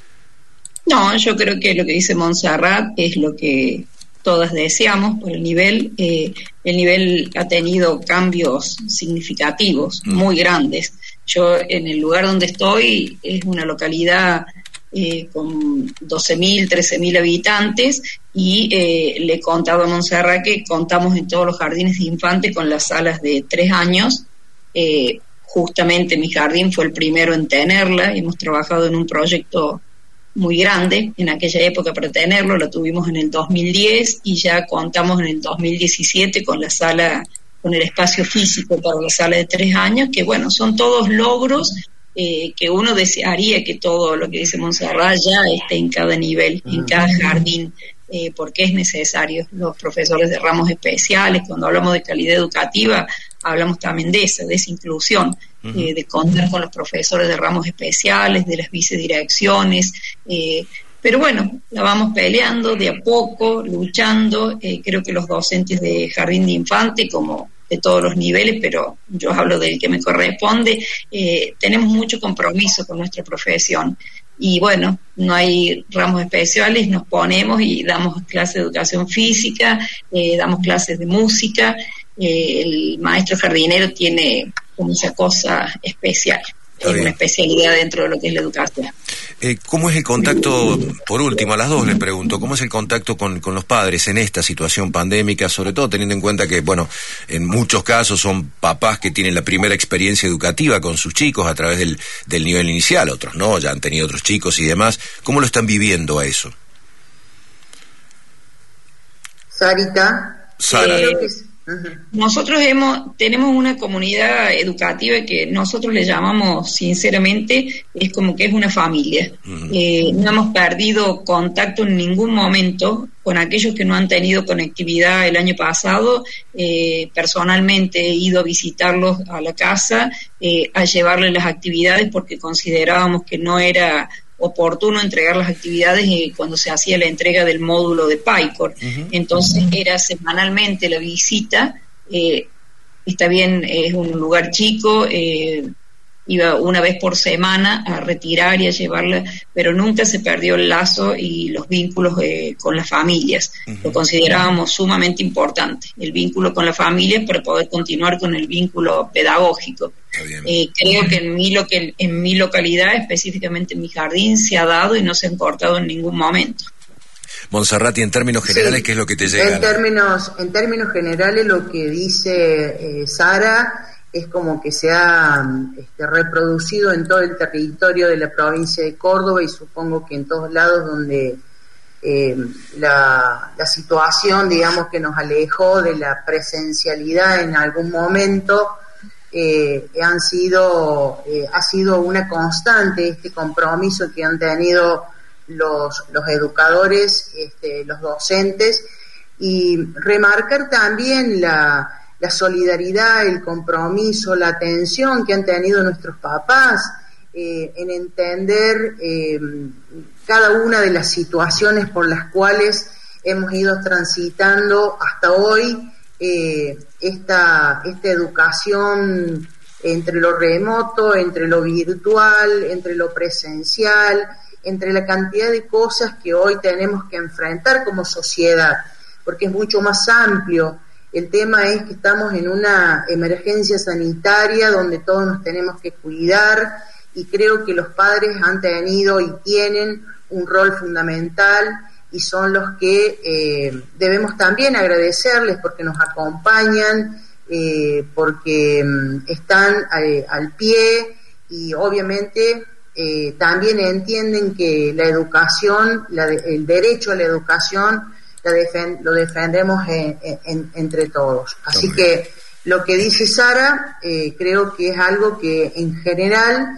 No, yo creo que lo que dice Montserrat es lo que todas deseamos por el nivel. El nivel ha tenido cambios significativos, muy grandes. Yo, en el lugar donde estoy, es una localidad con 12.000, 13.000 habitantes, y le contaba a Montserrat que contamos en todos los jardines de infantes con las salas de 3 años. Justamente mi jardín fue el primero en tenerla. Hemos trabajado en un proyecto muy grande en aquella época para tenerlo, lo tuvimos en el 2010 y ya contamos en el 2017 con la sala, con el espacio físico para la sala de 3 años, que bueno, son todos logros que uno desearía que todo lo que dice Montserrat ya esté en cada nivel, en cada jardín, porque es necesario. Los profesores de ramos especiales, cuando hablamos de calidad educativa, hablamos también de esa inclusión, de contar con los profesores de ramos especiales, de las vicedirecciones, pero bueno, la vamos peleando de a poco, luchando. Creo que los docentes de jardín de infante, como de todos los niveles, pero yo hablo del que me corresponde, tenemos mucho compromiso con nuestra profesión. Y bueno, no hay ramos especiales, nos ponemos y damos clases de educación física, damos clases de música. El maestro jardinero tiene como esa cosa especial, una especialidad dentro de lo que es la educación. ¿Cómo es el contacto, por último, a las dos les pregunto, cómo es el contacto con los padres en esta situación pandémica, sobre todo teniendo en cuenta que, bueno, en muchos casos son papás que tienen la primera experiencia educativa con sus chicos a través del nivel inicial, otros no, ya han tenido otros chicos y demás? ¿Cómo lo están viviendo a eso? Sara. Nosotros tenemos una comunidad educativa que nosotros le llamamos, sinceramente, es como que es una familia. No hemos perdido contacto en ningún momento con aquellos que no han tenido conectividad el año pasado. Personalmente he ido a visitarlos a la casa, a llevarles las actividades porque considerábamos que no era oportuno entregar las actividades cuando se hacía la entrega del módulo de PyCor. Entonces era semanalmente la visita. Está bien, es un lugar chico, iba una vez por semana a retirar y a llevarla, pero nunca se perdió el lazo y los vínculos con las familias. Lo considerábamos sumamente importante, el vínculo con las familias, para poder continuar con el vínculo pedagógico. Creo que en mi localidad, específicamente en mi jardín, se ha dado y no se ha cortado en ningún momento. Montserrat, y en términos generales, ¿qué es lo que te llega? En términos generales, lo que dice Sara es como que se ha reproducido en todo el territorio de la provincia de Córdoba, y supongo que en todos lados donde la situación, digamos, que nos alejó de la presencialidad en algún momento, ha sido una constante este compromiso que han tenido los educadores, los docentes, y remarcar también la solidaridad, el compromiso, la atención que han tenido nuestros papás en entender cada una de las situaciones por las cuales hemos ido transitando hasta hoy, esta educación entre lo remoto, entre lo virtual, entre lo presencial, entre la cantidad de cosas que hoy tenemos que enfrentar como sociedad, porque es mucho más amplio el tema es que estamos en una emergencia sanitaria donde todos nos tenemos que cuidar, y creo que los padres han tenido y tienen un rol fundamental, y son los que debemos también agradecerles porque nos acompañan, porque están al pie, y obviamente también entienden que la educación, el derecho a la educación, lo defendemos entre todos. Así que lo que dice Sara, creo que es algo que en general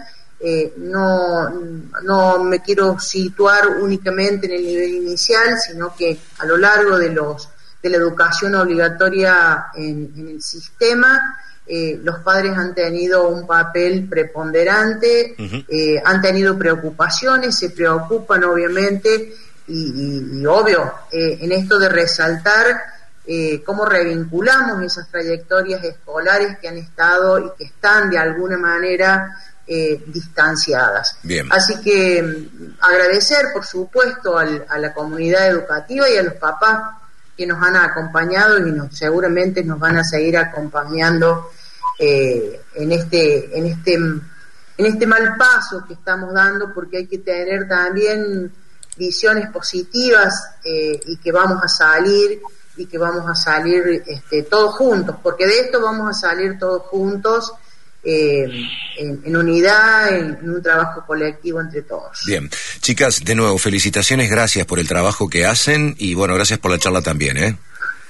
no me quiero situar únicamente en el nivel inicial, sino que a lo largo de la educación obligatoria en el sistema, los padres han tenido un papel preponderante, han tenido preocupaciones, se preocupan obviamente, y obvio, en esto de resaltar cómo revinculamos esas trayectorias escolares que han estado y que están de alguna manera distanciadas. Bien. Así que agradecer, por supuesto, a la comunidad educativa y a los papás que nos han acompañado y seguramente nos van a seguir acompañando en este mal paso que estamos dando, porque hay que tener también visiones positivas, y que vamos a salir todos juntos, porque de esto vamos a salir todos juntos, en unidad, en un trabajo colectivo entre todos. Bien, chicas, de nuevo, felicitaciones, gracias por el trabajo que hacen, y bueno, gracias por la charla también,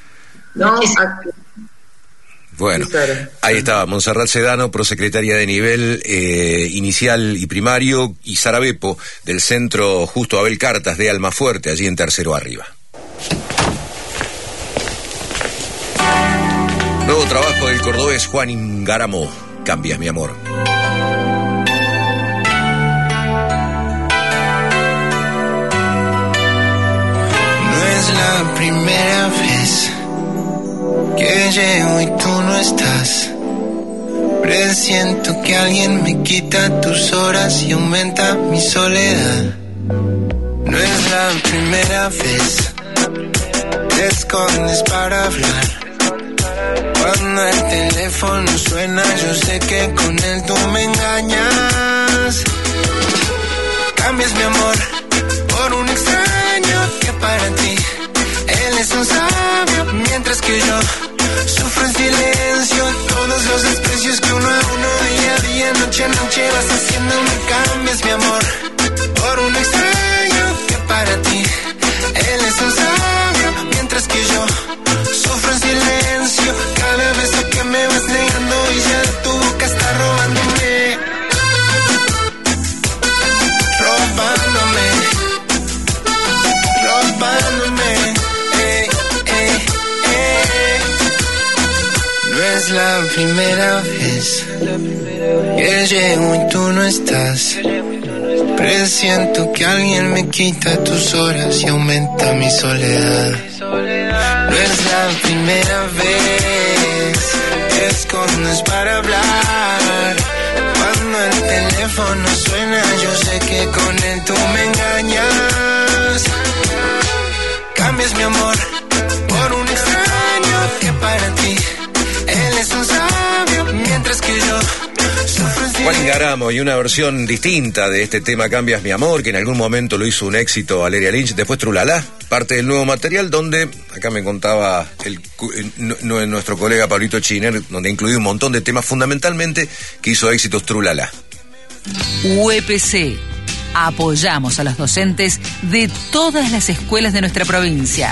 Bueno, ahí estaba Montserrat Sedano, prosecretaria de nivel inicial y primario, y Sara Beppo, del Centro Justo Abel Cartas de Almafuerte, allí en Tercero Arriba. Nuevo trabajo del cordobés Juan Ingaramo, Cambias mi amor. No es la primera vez que llego y tú no estás. Presiento que alguien me quita tus horas y aumenta mi soledad. No es la primera vez, te escondes para hablar. Cuando el teléfono suena, yo sé que con él tú me engañas. Cambias mi amor por un extraño que para ti él es un sabio, mientras que yo sufro en silencio todos los desprecios que uno a uno, día a día, noche a noche vas haciéndome. Cambias mi amor por un extraño que para ti él es un sabio, mientras que yo sufro en silencio cada vez que me vas negando, y ya tu boca está robándome, robándome. No es la primera vez que llego y tú no estás. Presiento que alguien me quita tus horas y aumenta mi soledad. No es la primera vez que escondes para hablar. Cuando el teléfono suena, yo sé que con él tú me engañas. Cambias mi amor por un extraño que para ti él es un sabio, mientras que yo sufro. Juan Ingaramo, y una versión distinta de este tema Cambias mi amor, que en algún momento lo hizo un éxito Valeria Lynch, después Trulalá, parte del nuevo material, donde, acá me contaba nuestro colega Pablito Chiner, donde incluía un montón de temas, fundamentalmente que hizo éxitos Trulalá. UEPC. Apoyamos a los docentes de todas las escuelas de nuestra provincia.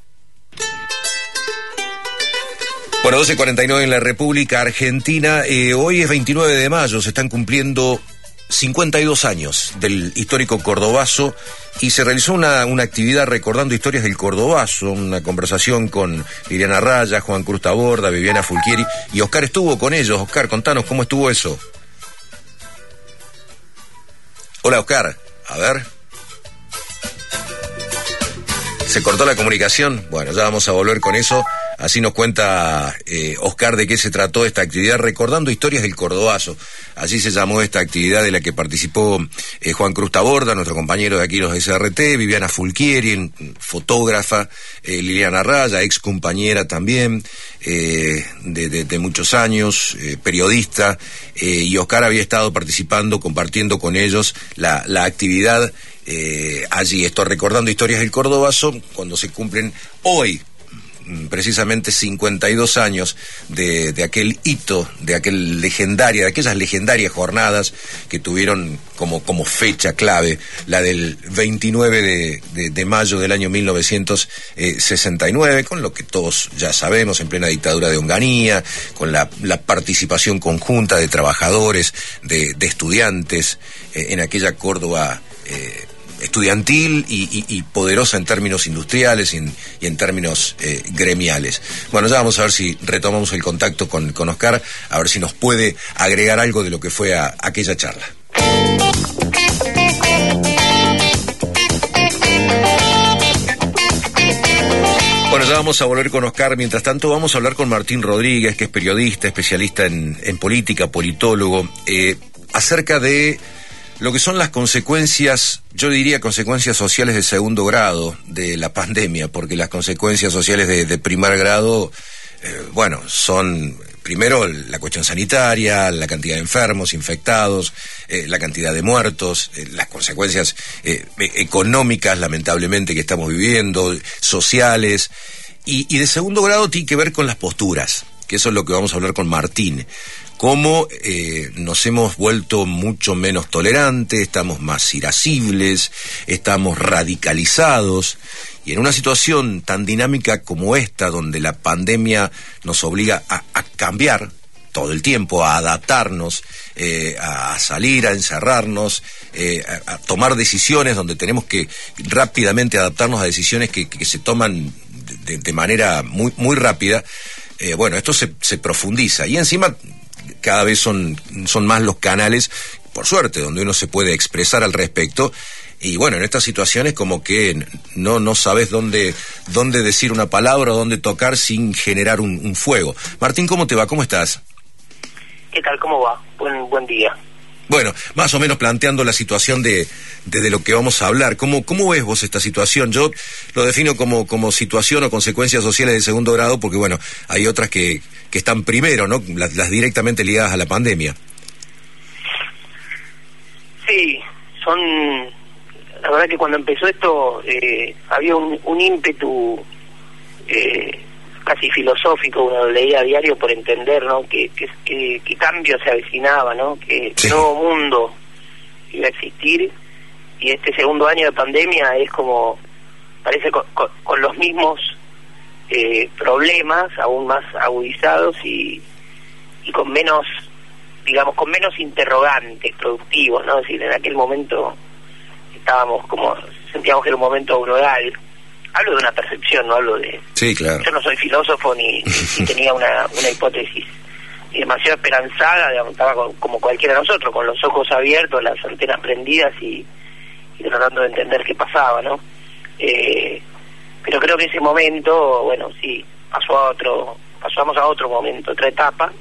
Bueno, 12:49 en la República Argentina. Hoy es 29 de mayo, se están cumpliendo 52 años del histórico Cordobazo, y se realizó una actividad recordando historias del Cordobazo, una conversación con Liliana Raya, Juan Cruz Taborda, Viviana Fulquieri, y Oscar estuvo con ellos. Oscar, contanos cómo estuvo eso. Hola, Oscar, a ver. ¿Se cortó la comunicación? Bueno, ya vamos a volver con eso. Así nos cuenta Oscar de qué se trató esta actividad, recordando historias del Cordobazo. Así se llamó esta actividad de la que participó Juan Cruz Taborda, nuestro compañero de aquí los SRT, Viviana Fulquieri, fotógrafa, Liliana Raya, ex compañera también de muchos años, periodista, y Oscar había estado participando, compartiendo con ellos la actividad allí. Esto recordando historias del Cordobazo, cuando se cumplen hoy precisamente 52 años de aquel hito, de aquellas legendarias jornadas que tuvieron como fecha clave la del 29 de mayo del año 1969, con lo que todos ya sabemos, en plena dictadura de Onganía, con la participación conjunta de trabajadores, de estudiantes en aquella Córdoba estudiantil y poderosa en términos industriales y en términos gremiales. Bueno, ya vamos a ver si retomamos el contacto con Oscar, a ver si nos puede agregar algo de lo que fue aquella charla. Bueno, ya vamos a volver con Oscar. Mientras tanto, vamos a hablar con Martín Rodríguez, que es periodista, especialista en política, politólogo, acerca de lo que son las consecuencias, yo diría consecuencias sociales de segundo grado de la pandemia, porque las consecuencias sociales de primer grado, son primero la cuestión sanitaria, la cantidad de enfermos, infectados, la cantidad de muertos, las consecuencias económicas, lamentablemente, que estamos viviendo, sociales, y de segundo grado tiene que ver con las posturas, que eso es lo que vamos a hablar con Martín. Cómo nos hemos vuelto mucho menos tolerantes, estamos más irascibles, estamos radicalizados, y en una situación tan dinámica como esta, donde la pandemia nos obliga a cambiar todo el tiempo, a adaptarnos, a salir, a encerrarnos, a tomar decisiones donde tenemos que rápidamente adaptarnos a decisiones que se toman de manera muy, muy rápida. Esto se profundiza, y encima cada vez son más los canales, por suerte, donde uno se puede expresar al respecto. Y bueno, en estas situaciones como que no sabes dónde decir una palabra o dónde tocar sin generar un fuego. Martín, ¿cómo te va? ¿Cómo estás? ¿Qué tal? ¿Cómo va? Buen día. Bueno, más o menos planteando la situación de lo que vamos a hablar. ¿Cómo ves vos esta situación? Yo lo defino como situación o consecuencias sociales de segundo grado, porque bueno, hay otras que están primero, ¿no? Las directamente ligadas a la pandemia. Sí, la verdad que cuando empezó esto había un ímpetu casi filosófico, uno lo leía a diario por entender, ¿no? Que cambio se avecinaba, ¿no? Que sí. Nuevo mundo iba a existir, y este segundo año de pandemia es como, parece con los mismos problemas, aún más agudizados y con menos, digamos, con menos interrogantes productivos, ¿no? Es decir, en aquel momento sentíamos que era un momento auroral. Hablo de una percepción, no hablo de... Sí, claro. Yo no soy filósofo ni tenía una hipótesis demasiado esperanzada, digamos, estaba como cualquiera de nosotros, con los ojos abiertos, las antenas prendidas y tratando de entender qué pasaba, ¿no? Pero creo que ese momento, bueno, sí, pasamos a otro momento, otra etapa,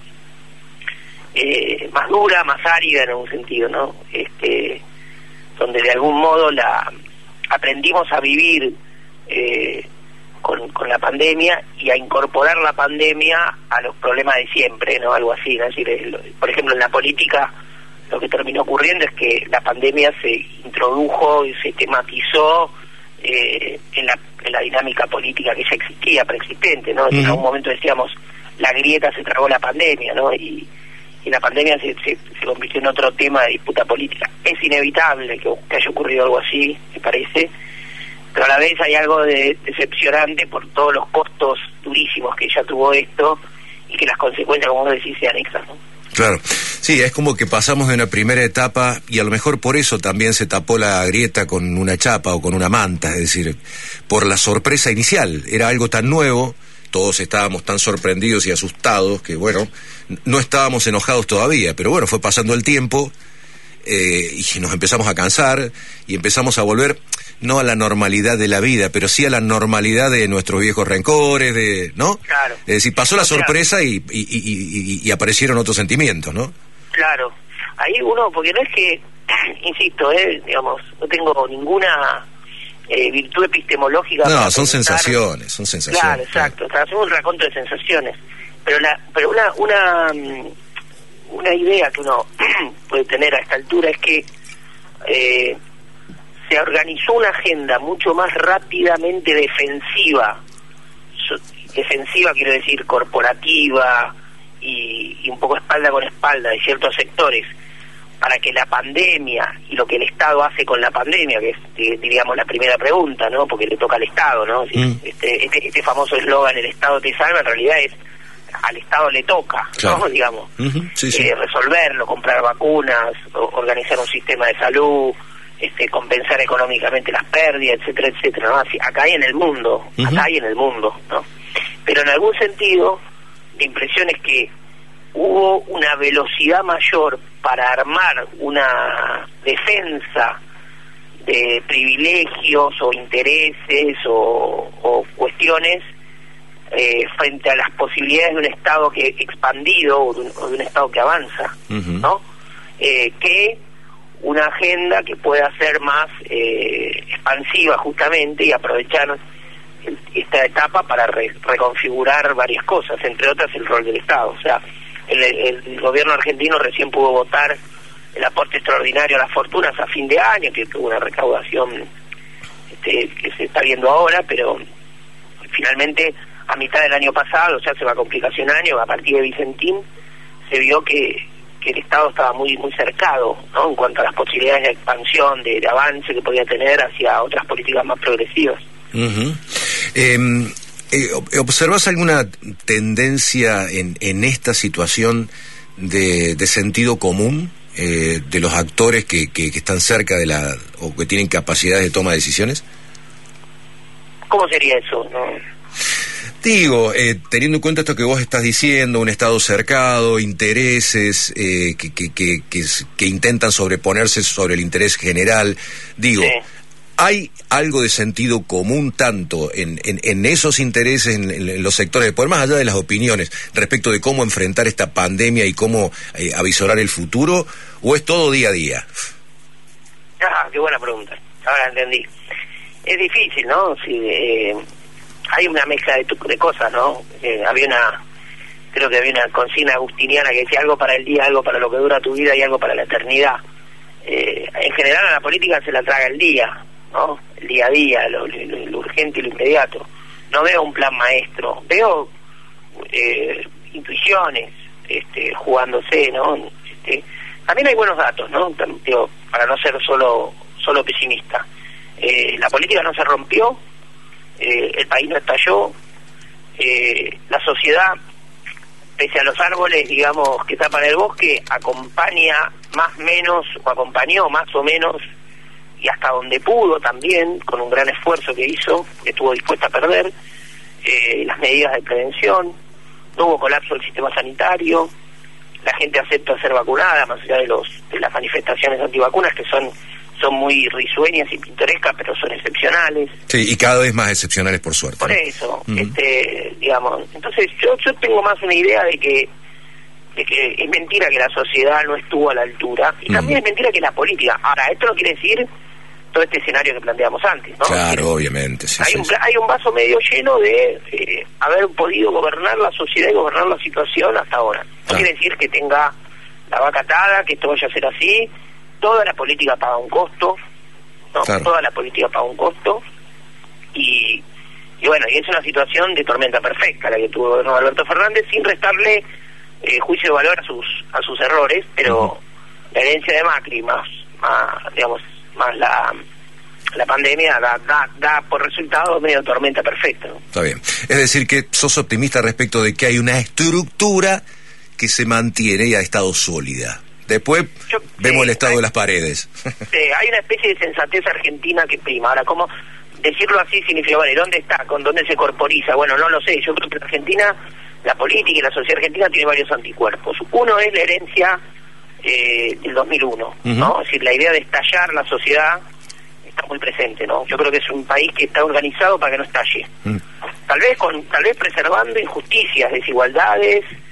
más dura, más árida en un sentido, ¿no? Donde de algún modo aprendimos a vivir con la pandemia y a incorporar la pandemia a los problemas de siempre, ¿no? Algo así, ¿no? Es decir, por ejemplo, en la política lo que terminó ocurriendo es que la pandemia se introdujo y se tematizó en la dinámica política que ya existía, preexistente, ¿no? En algún momento decíamos, la grieta se tragó la pandemia, ¿no? Y la pandemia se convirtió en otro tema de disputa política. Es inevitable que haya ocurrido algo así, me parece, pero a la vez hay algo de decepcionante por todos los costos durísimos que ya tuvo esto y que las consecuencias, como vos decís, se anexan, ¿no? Claro, sí, es como que pasamos de una primera etapa y a lo mejor por eso también se tapó la grieta con una chapa o con una manta, es decir, por la sorpresa inicial, era algo tan nuevo, todos estábamos tan sorprendidos y asustados que bueno, no estábamos enojados todavía, pero bueno, fue pasando el tiempo y nos empezamos a cansar y empezamos a volver no a la normalidad de la vida, pero sí a la normalidad de nuestros viejos rencores, ¿no? Claro. Es decir, pasó la sorpresa y aparecieron otros sentimientos, ¿no? Claro. ahí uno, porque no es que, insisto, digamos, no tengo ninguna virtud epistemológica. No, son sensaciones, Claro, exacto, hacemos un raconto de sensaciones, pero una idea que uno puede tener a esta altura es que se organizó una agenda mucho más rápidamente defensiva quiero decir corporativa y un poco espalda con espalda de ciertos sectores, para que la pandemia y lo que el Estado hace con la pandemia, que es, diríamos, la primera pregunta, ¿no? Porque le toca al Estado, ¿no? Este famoso eslogan, el Estado te salva, en realidad es al Estado le toca, claro, ¿no? Digamos, resolverlo, comprar vacunas, organizar un sistema de salud, compensar económicamente las pérdidas, etcétera, etcétera, ¿no? Así, acá y en el mundo, ¿no? Pero en algún sentido, la impresión es que hubo una velocidad mayor para armar una defensa de privilegios o intereses o cuestiones frente a las posibilidades de un Estado que expandido o de un Estado que avanza, ¿no? Que una agenda que pueda ser más expansiva justamente y aprovechar esta etapa para reconfigurar varias cosas, entre otras el rol del Estado. O sea, el gobierno argentino recién pudo votar el aporte extraordinario a las fortunas a fin de año, que tuvo una recaudación que se está viendo ahora, pero finalmente a mitad del año pasado, o sea, se va a complicación año, a partir de Vicentín, se vio que el Estado estaba muy cercado, ¿no? En cuanto a las posibilidades de expansión, de avance que podía tener hacia otras políticas más progresivas. ¿Observas alguna tendencia en esta situación de sentido común de los actores que están cerca de o que tienen capacidades de toma de decisiones? ¿Cómo sería eso? ¿No? Digo, teniendo en cuenta esto que vos estás diciendo, un Estado cercado, intereses que intentan sobreponerse sobre el interés general, digo, sí. ¿Hay algo de sentido común tanto en esos intereses, en los sectores de poder, más allá de las opiniones, respecto de cómo enfrentar esta pandemia y cómo avisorar el futuro, o es todo día a día? Qué buena pregunta, ahora entendí. Es difícil, ¿no? Hay una mezcla de cosas, ¿no? Creo que había una consigna agustiniana que decía algo para el día, algo para lo que dura tu vida y algo para la eternidad. En general a la política se la traga el día, ¿no? El día a día, lo urgente y lo inmediato. No veo un plan maestro, veo intuiciones jugándose, ¿no? También hay buenos datos, ¿no? Digo, para no ser solo pesimista. La política no se rompió, el país no estalló, la sociedad, pese a los árboles, digamos, que tapan el bosque, acompañó más o menos, y hasta donde pudo también, con un gran esfuerzo que hizo, que estuvo dispuesta a perder, las medidas de prevención, no hubo colapso del sistema sanitario, la gente acepta ser vacunada, más allá de las manifestaciones antivacunas, que son muy risueñas y pintorescas, pero son excepcionales. Sí, y cada vez más excepcionales, por suerte. Por eso, digamos, entonces yo tengo más una idea de que es mentira que la sociedad no estuvo a la altura, y también es mentira que la política. Ahora, esto no quiere decir todo este escenario que planteamos antes, ¿no? Claro, obviamente. Sí, hay un vaso medio lleno de haber podido gobernar la sociedad y gobernar la situación hasta ahora. No quiere decir que tenga la vaca atada, que esto vaya a ser así. Toda la política paga un costo, ¿no? Claro. Toda la política paga un costo, y bueno, y es una situación de tormenta perfecta la que tuvo el gobierno de Alberto Fernández, sin restarle juicio de valor a sus errores, pero la herencia de Macri más la pandemia da por resultado medio tormenta perfecta, ¿no? Está bien. Es decir, que sos optimista respecto de que hay una estructura que se mantiene y ha estado sólida. Después vemos el estado de las paredes. Hay una especie de sensatez argentina que prima. Ahora, ¿cómo decirlo así significa, bueno, ¿y dónde está? ¿Con dónde se corporiza? Bueno, no lo sé. Yo creo que en Argentina, la política y la sociedad argentina tiene varios anticuerpos. Uno es la herencia del 2001, ¿no? Es decir, la idea de estallar la sociedad está muy presente, ¿no? Yo creo que es un país que está organizado para que no estalle. Tal vez preservando injusticias, desigualdades,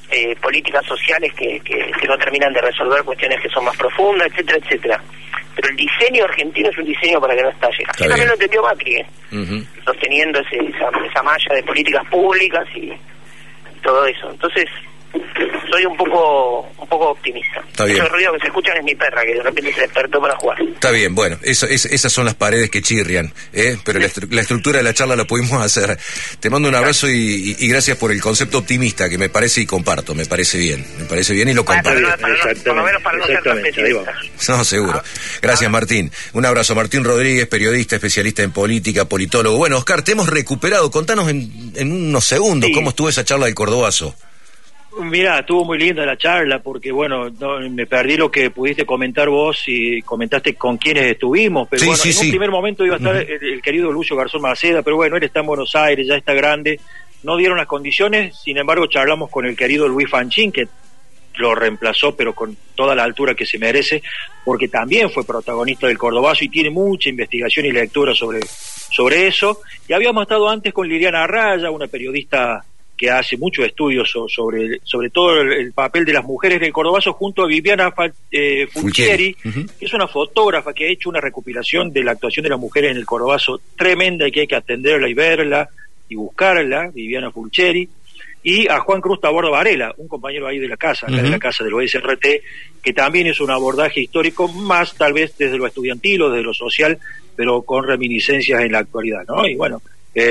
políticas sociales que no terminan de resolver cuestiones que son más profundas, etcétera, etcétera. Pero el diseño argentino es un diseño para que no estalle. Así también lo entendió Macri, sosteniendo esa malla de políticas públicas y todo eso. Entonces, soy un poco optimista. Está bien. Ese ruido que se escuchan es mi perra, que de repente se despertó para jugar. Está bien, bueno, esas son las paredes que chirrian, pero la estructura de la charla la pudimos hacer. Te mando un abrazo y gracias por el concepto optimista, que me parece y comparto, me parece bien y lo comparto. Por lo menos para no ser tan pesimista. No, seguro. Gracias, Martín. Un abrazo. Martín Rodríguez, periodista, especialista en política, politólogo. Bueno, Oscar, te hemos recuperado. Contanos en unos segundos cómo estuvo esa charla del Cordobazo. Mira, estuvo muy linda la charla porque, bueno, me perdí lo que pudiste comentar vos y comentaste con quiénes estuvimos, pero en un primer momento iba a estar el querido Lucio Garzón Maceda, pero bueno, él está en Buenos Aires, ya está grande, no dieron las condiciones, sin embargo charlamos con el querido Luis Fanchín, que lo reemplazó, pero con toda la altura que se merece, porque también fue protagonista del Cordobazo y tiene mucha investigación y lectura sobre eso, y habíamos estado antes con Liliana Arraya, una periodista que hace muchos estudios sobre todo el papel de las mujeres en el Cordobazo, junto a Viviana Fulcieri, que es una fotógrafa que ha hecho una recopilación de la actuación de las mujeres en el Cordobazo tremenda y que hay que atenderla y verla y buscarla, Viviana Fulcieri, y a Juan Cruz Taborda Varela, un compañero ahí de la casa, de la casa del OSRT, que también es un abordaje histórico, más tal vez desde lo estudiantil o desde lo social, pero con reminiscencias en la actualidad, ¿no? Y bueno,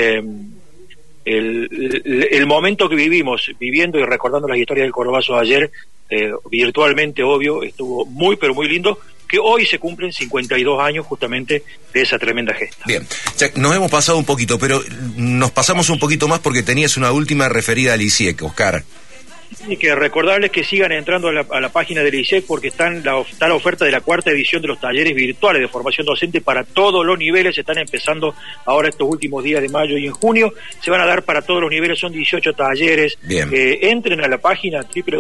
el momento que viviendo y recordando las historias del Cordobazo ayer, virtualmente, obvio, estuvo muy pero muy lindo, que hoy se cumplen 52 años justamente de esa tremenda gesta. Bien, nos hemos pasado un poquito, pero nos pasamos un poquito más porque tenías una última referida al ICIEC, Oscar. Y que recordarles que sigan entrando a la página del ICIEC porque está la oferta de la 4ª edición de los talleres virtuales de formación docente para todos los niveles. Están empezando ahora estos últimos días de mayo y en junio. Se van a dar para todos los niveles, son 18 talleres. Bien. Entren a la página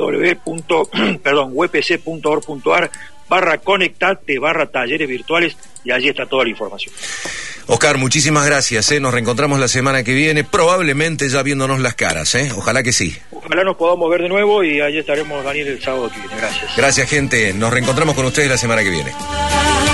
www.wpc.org.ar/conectate/talleres virtuales y allí está toda la información. Oscar, muchísimas gracias, nos reencontramos la semana que viene, probablemente ya viéndonos las caras, ojalá que sí. Ojalá nos podamos ver de nuevo y allí estaremos, Daniel, el sábado que viene. Gracias. Gracias, gente, nos reencontramos con ustedes la semana que viene.